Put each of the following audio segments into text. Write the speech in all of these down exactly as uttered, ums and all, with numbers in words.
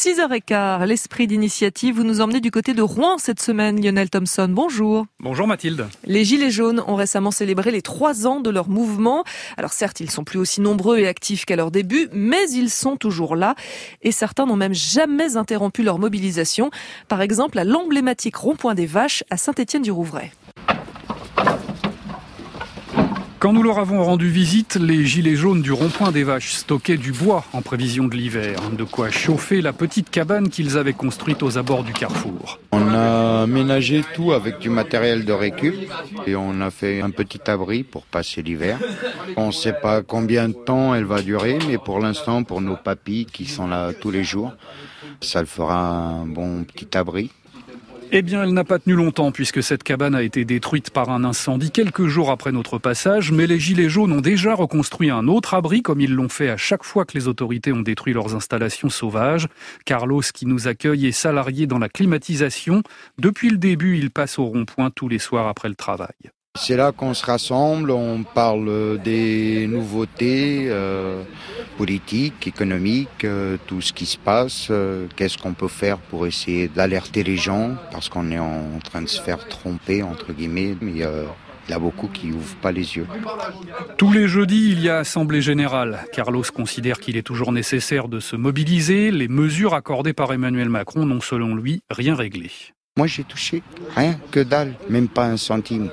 six heures quinze, l'esprit d'initiative, vous nous emmenez du côté de Rouen cette semaine, Lionel Thompson. Bonjour. Bonjour Mathilde. Les Gilets jaunes ont récemment célébré les trois ans de leur mouvement. Alors certes, ils sont plus aussi nombreux et actifs qu'à leur début, mais ils sont toujours là. Et certains n'ont même jamais interrompu leur mobilisation. Par exemple, à l'emblématique rond-point des Vaches à Saint-Étienne-du-Rouvray. Quand nous leur avons rendu visite, les gilets jaunes du rond-point des Vaches stockaient du bois en prévision de l'hiver. De quoi chauffer la petite cabane qu'ils avaient construite aux abords du carrefour. On a aménagé tout avec du matériel de récup et on a fait un petit abri pour passer l'hiver. On ne sait pas combien de temps elle va durer, mais pour l'instant, pour nos papis qui sont là tous les jours, ça le fera un bon petit abri. Eh bien, elle n'a pas tenu longtemps puisque cette cabane a été détruite par un incendie quelques jours après notre passage. Mais les Gilets jaunes ont déjà reconstruit un autre abri comme ils l'ont fait à chaque fois que les autorités ont détruit leurs installations sauvages. Carlos, qui nous accueille, est salarié dans la climatisation. Depuis le début, il passe au rond-point tous les soirs après le travail. C'est là qu'on se rassemble, on parle des nouveautés euh, politiques, économiques, euh, tout ce qui se passe, euh, qu'est-ce qu'on peut faire pour essayer d'alerter les gens, parce qu'on est en train de se faire tromper, entre guillemets, mais euh, il y a beaucoup qui n'ouvrent pas les yeux. Tous les jeudis, il y a assemblée générale. Carlos considère qu'il est toujours nécessaire de se mobiliser. Les mesures accordées par Emmanuel Macron n'ont, selon lui, rien réglé. Moi, j'ai touché rien, que dalle, même pas un centime.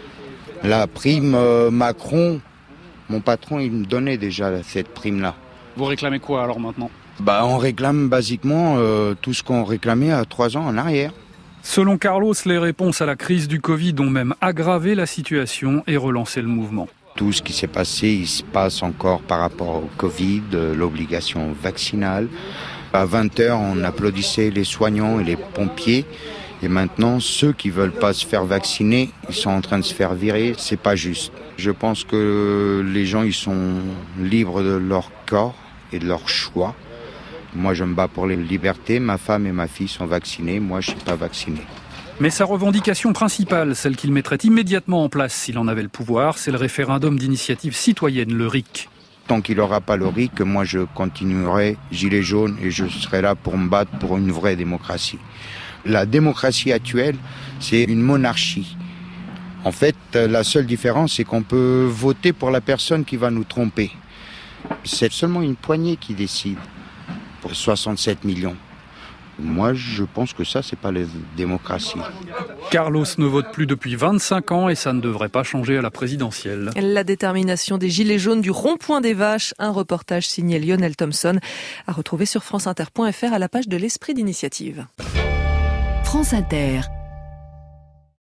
La prime euh, Macron, mon patron, il me donnait déjà cette prime-là. Vous réclamez quoi alors maintenant ? Bah, on réclame basiquement euh, tout ce qu'on réclamait à trois ans en arrière. Selon Carlos, les réponses à la crise du Covid ont même aggravé la situation et relancé le mouvement. Tout ce qui s'est passé, il se passe encore par rapport au Covid, euh, l'obligation vaccinale. À vingt heures, on applaudissait les soignants et les pompiers. Et maintenant, ceux qui veulent pas se faire vacciner, ils sont en train de se faire virer. C'est pas juste. Je pense que les gens, ils sont libres de leur corps et de leur choix. Moi, je me bats pour les libertés. Ma femme et ma fille sont vaccinées. Moi, je suis pas vacciné. Mais sa revendication principale, celle qu'il mettrait immédiatement en place s'il en avait le pouvoir, c'est le référendum d'initiative citoyenne, le R I C. Tant qu'il n'aura pas le R I C, moi, je continuerai gilet jaune et je serai là pour me battre pour une vraie démocratie. La démocratie actuelle, c'est une monarchie. En fait, la seule différence, c'est qu'on peut voter pour la personne qui va nous tromper. C'est seulement une poignée qui décide pour soixante-sept millions. Moi, je pense que ça, c'est pas la démocratie. Carlos ne vote plus depuis vingt-cinq ans et ça ne devrait pas changer à la présidentielle. La détermination des Gilets jaunes du rond-point des Vaches, un reportage signé Lionel Thompson, à retrouver sur franceinter point f r à la page de l'esprit d'initiative. France Inter.